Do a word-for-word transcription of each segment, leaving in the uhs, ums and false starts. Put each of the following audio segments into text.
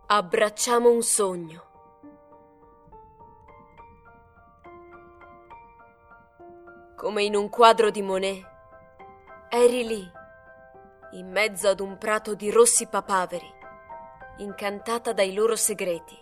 Abbracciamo un sogno. Come in un quadro di Monet, eri lì, in mezzo ad un prato di rossi papaveri, incantata dai loro segreti.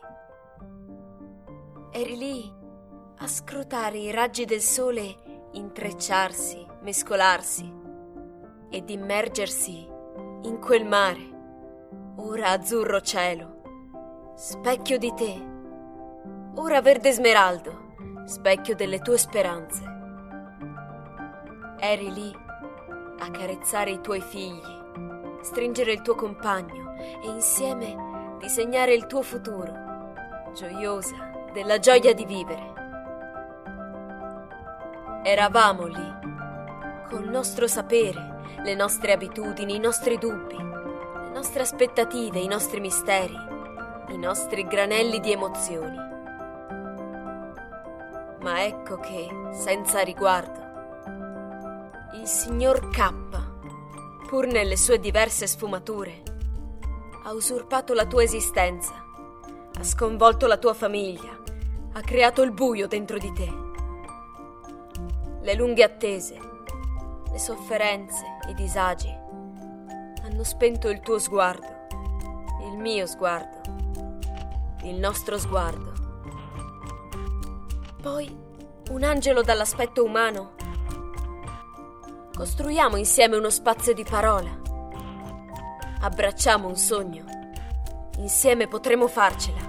Eri lì a scrutare i raggi del sole intrecciarsi, mescolarsi ed immergersi in quel mare, ora azzurro cielo, specchio di te, ora verde smeraldo, specchio delle tue speranze. Eri lì a carezzare i tuoi figli, stringere il tuo compagno e insieme disegnare il tuo futuro, gioiosa della gioia di vivere. Eravamo lì, col nostro sapere, le nostre abitudini, i nostri dubbi, le nostre aspettative, i nostri misteri, i nostri granelli di emozioni. Ma ecco che, senza riguardo, il signor K, pur nelle sue diverse sfumature, ha usurpato la tua esistenza, ha sconvolto la tua famiglia, ha creato il buio dentro di te. Le lunghe attese, le sofferenze, i disagi hanno spento il tuo sguardo, il mio sguardo, il nostro sguardo. Poi, un angelo dall'aspetto umano. Costruiamo insieme uno spazio di parola. Abbracciamo un sogno. Insieme potremo farcela.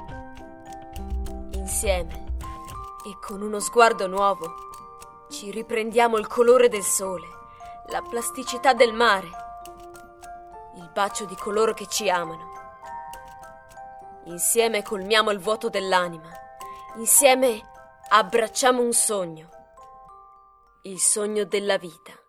Insieme e con uno sguardo nuovo ci riprendiamo il colore del sole, la plasticità del mare, il bacio di coloro che ci amano. Insieme colmiamo il vuoto dell'anima. Insieme abbracciamo un sogno. Il sogno della vita.